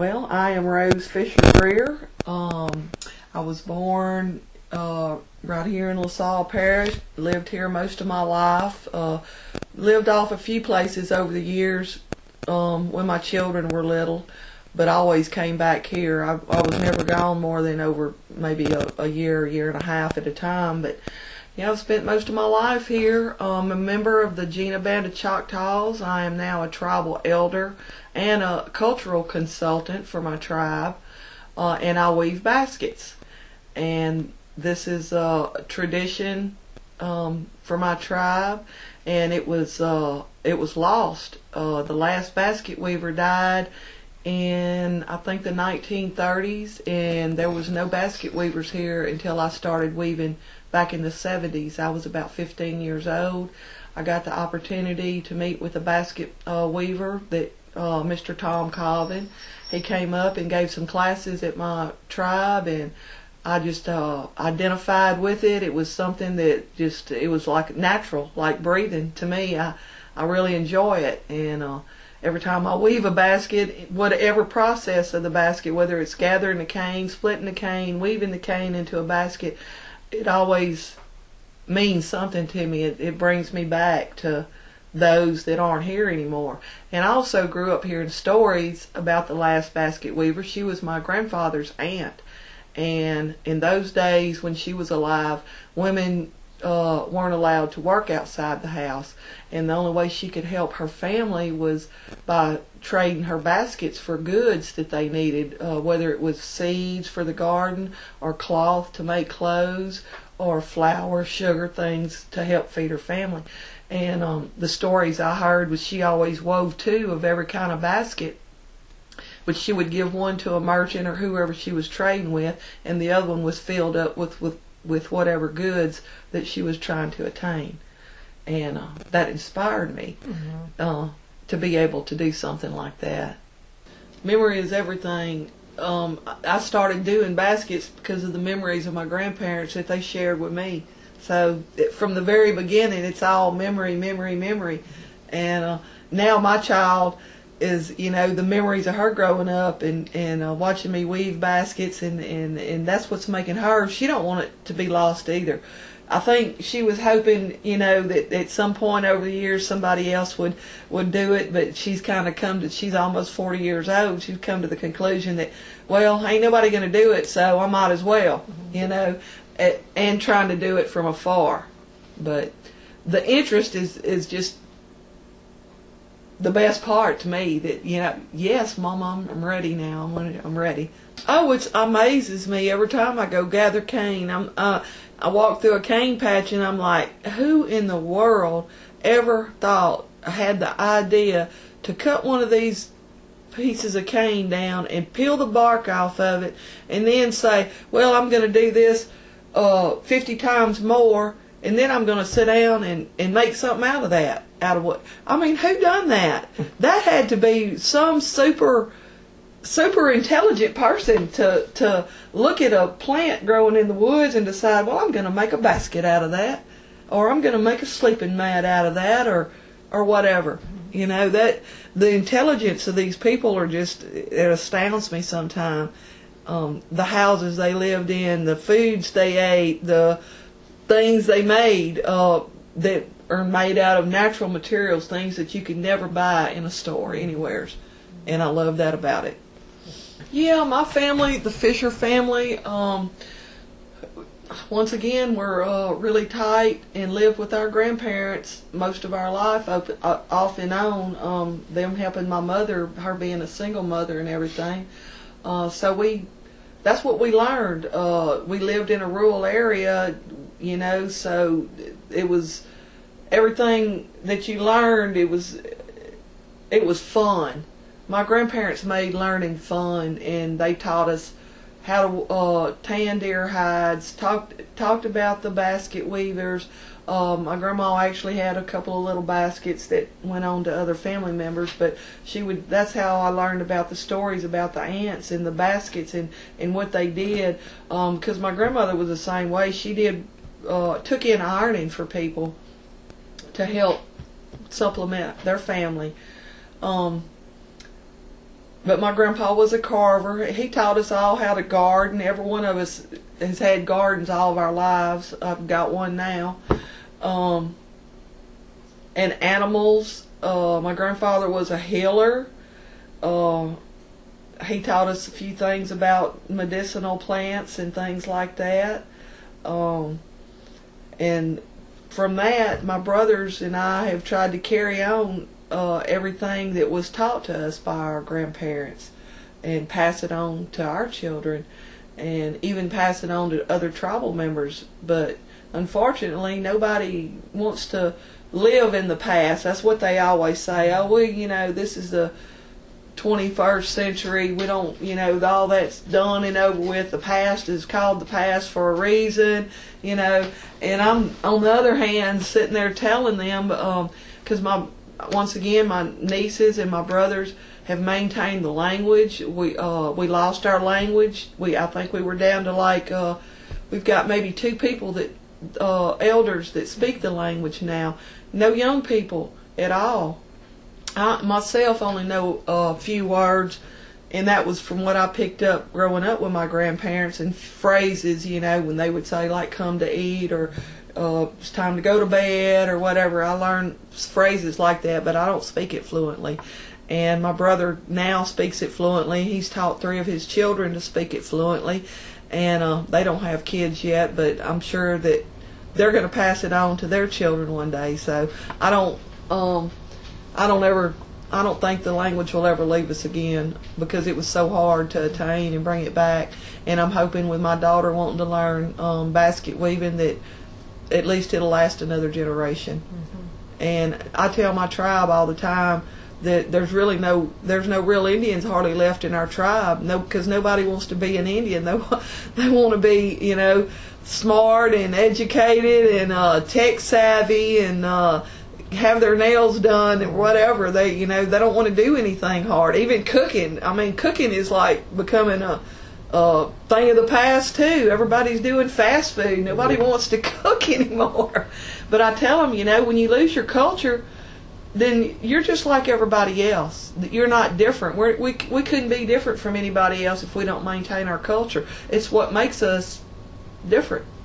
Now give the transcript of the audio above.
Well, I am Rose Fisher Greer. I was born right here in LaSalle Parish. Lived here most of my life. Lived off a few places over the years when my children were little, but I always came back here. I was never gone more than over maybe a year and a half at a time. But yeah, I've spent most of my life here. I'm a member of the Gina Band of Choctaws. I am now a tribal elder and a cultural consultant for my tribe, and I weave baskets. And this is a tradition for my tribe, and it was lost. The last basket weaver died in, I think, the 1930s, and there was no basket weavers here until I started weaving back in the 70s. I was about 15 years old. I got the opportunity to meet with a basket weaver, that Mr. Tom Colvin. He came up and gave some classes at my tribe, and I just identified with it. It was something that it was like natural, like breathing to me. I really enjoy it, and every time I weave a basket, whatever process of the basket, whether it's gathering the cane, splitting the cane, weaving the cane into a basket, it always means something to me. It brings me back to those that aren't here anymore. And I also grew up hearing stories about the last basket weaver. She was my grandfather's aunt, and in those days when she was alive, women weren't allowed to work outside the house, and the only way she could help her family was by trading her baskets for goods that they needed, whether it was seeds for the garden or cloth to make clothes or flour, sugar, things to help feed her family. And the stories I heard was she always wove two of every kind of basket, but she would give one to a merchant or whoever she was trading with, and the other one was filled up with whatever goods that she was trying to attain. And that inspired me to be able to do something like that. Memory is everything. I started doing baskets because of the memories of my grandparents that they shared with me. So from the very beginning, it's all memory, memory, memory. And now my child is, the memories of her growing up and watching me weave baskets, and that's what's making her. She don't want it to be lost either. I think she was hoping, that at some point over the years somebody else would do it, but she's kind of she's almost 40 years old. She's come to the conclusion that, well, ain't nobody going to do it, so I might as well, and trying to do it from afar. But the interest is just the best part to me, that yes, Mama, I'm ready now. I'm ready. Oh, it amazes me every time I go gather cane. I walk through a cane patch and I'm like, who in the world ever had the idea to cut one of these pieces of cane down and peel the bark off of it and then say, well, I'm going to do this 50 times more, and then I'm going to sit down and make something out of that. Out of what? I mean, who done that? That had to be some super intelligent person to look at a plant growing in the woods and decide, well, I'm going to make a basket out of that, or I'm going to make a sleeping mat out of that, or whatever. That the intelligence of these people it astounds me sometimes. The houses they lived in, the foods they ate, the things they made that are made out of natural materials, things that you could never buy in a store anywhere. And I love that about it. Yeah, my family, the Fisher family, once again, we're really tight and lived with our grandparents most of our life, off and on, them helping my mother, her being a single mother and everything. So that's what we learned. We lived in a rural area, so it was everything that you learned. It was fun. My grandparents made learning fun, and they taught us how to tan deer hides, talked about the basket weavers. My grandma actually had a couple of little baskets that went on to other family members, but that's how I learned about the stories about the ants and the baskets and what they did, because my grandmother was the same way. She took in ironing for people to help supplement their family. but my grandpa was a carver. He taught us all how to garden. Every one of us has had gardens all of our lives. I've got one now. And animals. My grandfather was a healer. He taught us a few things about medicinal plants and things like that. And from that, my brothers and I have tried to carry on everything that was taught to us by our grandparents and pass it on to our children, and even pass it on to other tribal members. But unfortunately, nobody wants to live in the past. That's what they always say. Oh, well, this is the 21st century. We don't, all that's done and over with. The past is called the past for a reason, And I'm, on the other hand, sitting there telling them, because once again, my nieces and my brothers have maintained the language. We lost our language. I think we were down to we've got maybe 2 people that elders that speak the language now. No young people at all. I myself only know a few words, and that was from what I picked up growing up with my grandparents, and phrases, when they would say like "come to eat" or "it's time to go to bed" or whatever. I learned phrases like that, but I don't speak it fluently. And my brother now speaks it fluently. He's taught 3 of his children to speak it fluently, and they don't have kids yet, but I'm sure that they're going to pass it on to their children one day. So I don't think the language will ever leave us again, because it was so hard to attain and bring it back. And I'm hoping with my daughter wanting to learn basket weaving that at least it'll last another generation. Mm-hmm. And I tell my tribe all the time that there's no real Indians hardly left in our tribe. No, because nobody wants to be an Indian. They want to be, smart and educated and tech savvy and have their nails done and whatever. They don't want to do anything hard. Even cooking. I mean, cooking is like becoming a thing of the past too. Everybody's doing fast food. Nobody wants to cook anymore. But I tell them, when you lose your culture, then you're just like everybody else. You're not different. We couldn't be different from anybody else if we don't maintain our culture. It's what makes us different.